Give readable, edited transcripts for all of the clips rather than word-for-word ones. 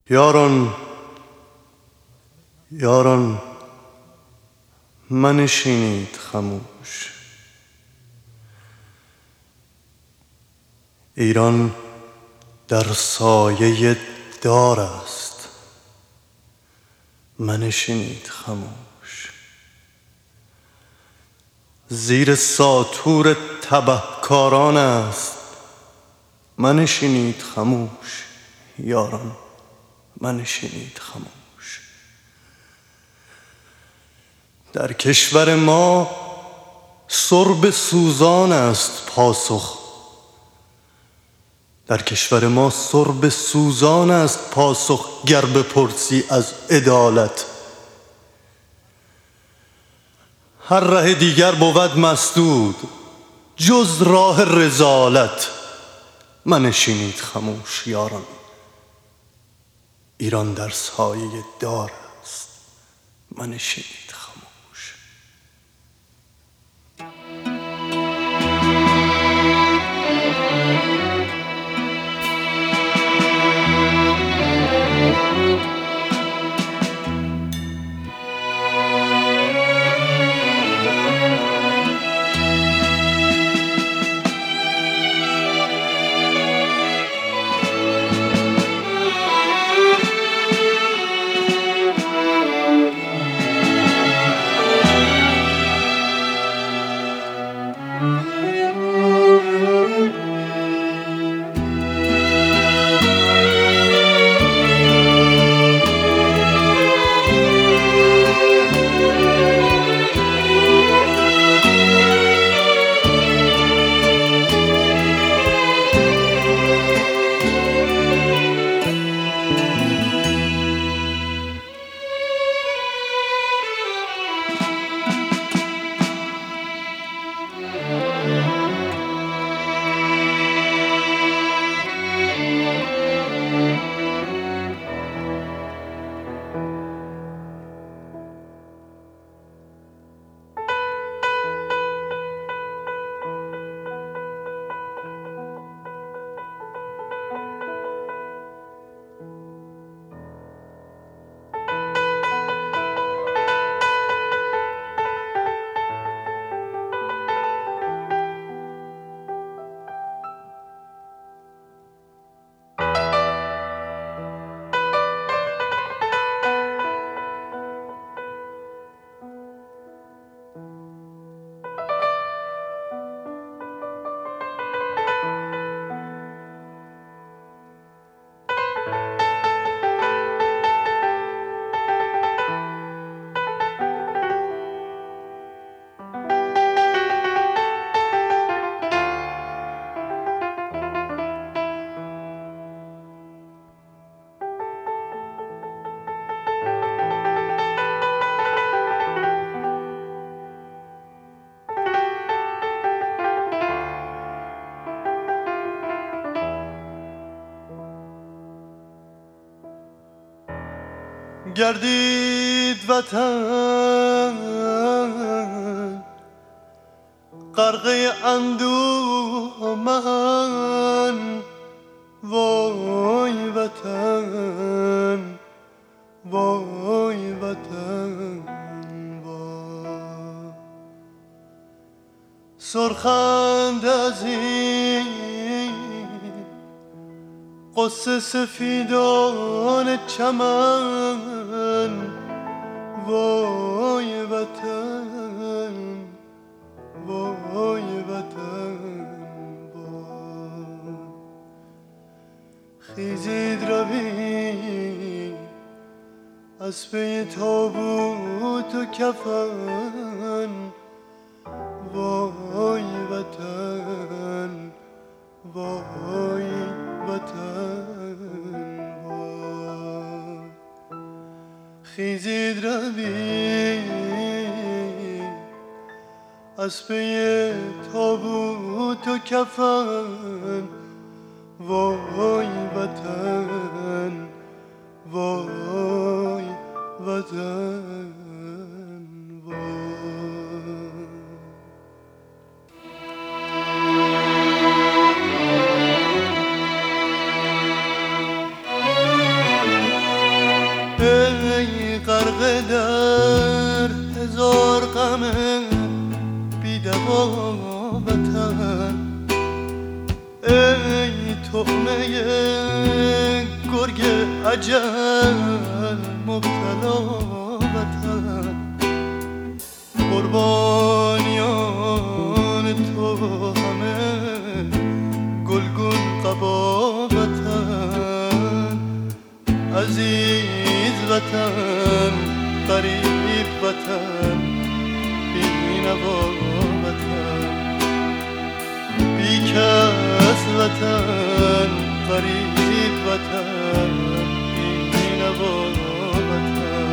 یاران یاران منشینید خموش. ایران در سایه دار است، منشینید خموش. زیر ساطور تبهکاران است، منشینید خموش. یاران منشینید خموش. در کشور ما سرب سوزان است پاسخ. در کشور ما سرب سوزان است پاسخ گر بپرسی از عدالت. هر ره دیگر بود مسدود جز راه رذالت. منشینید خموش یاران. ایران در سایه دار است، منشینید خموش. گردید وطن غرقه اندوه من. وای وطن وای وطن وای. سرخند از این قصه سفیدان چمن. وای وطن وای وطن وای. خیزید روی از پی تابوت و کفن. وای وطن وای وطن وای. خیزید روی از پی تابوت و کفن. وای وطن وای وطن وای. غرقه در هزار غم بی‌دوا وطن، ای طعمه گرگ اجل مبتلا وطن، قربانیان تو همه گلگون قبا وطن، عزیز وطن غریب وطن بی‌نوا وطن، بی‌کس وطن غریب وطن بی‌نوا وطن.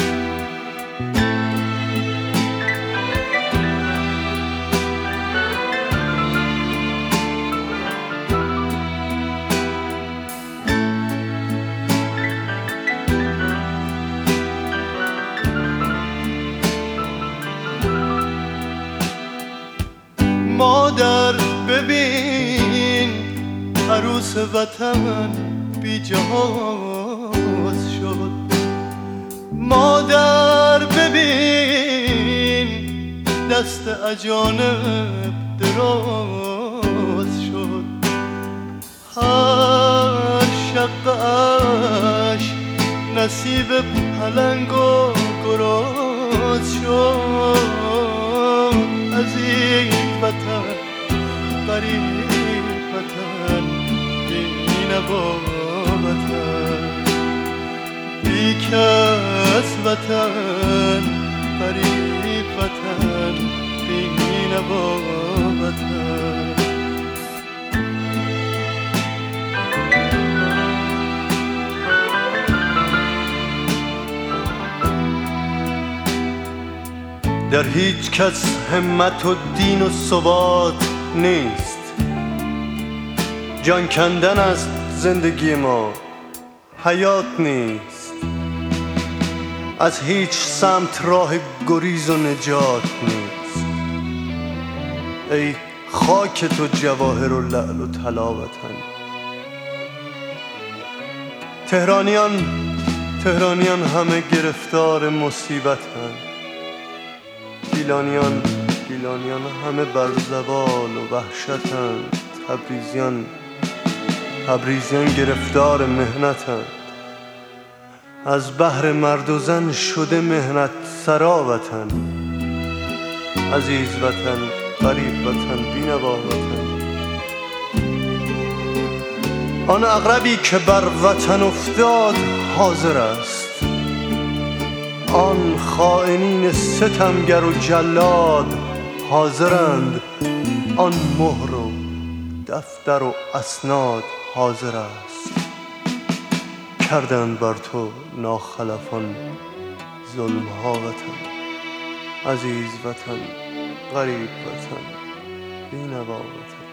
مادر ببین عروس وطن بی جهاز شد، مادر ببین دست اجانب دراز شد، هر شقه‌اش نصیب پلنگ و گراز شد، عزیز وطن غریب وطن بی‌نوا وطن، بی‌کس وطن غریب وطن بی‌نوا وطن. در هیچ کس همت و دین و ثبات نیست، جان کندن است زندگی ما حیات نیست، از هیچ سمت راه گریز و نجات نیست، ای خاک تو جواهر و لعل و طلا وطن. تهرانیان همه گرفتار مصیبتند، گیلانیان همه بر زوال و وحشتند، تبریزیان گرفتار مهنتند، از بحر مرد و زن شده مهنت سرا وطن، عزیز وطن غریب وطن بی‌نوا وطن. آن عقربی که بر وطن افتاد حاضر است، آن خائنین ستمگر و جلاد حاضرند، آن مهر و دفتر و اسناد حاضر است، کردند بر تو ناخلفان ظلم‌ها وطن، عزیز وطن غریب وطن بی‌نوا وطن.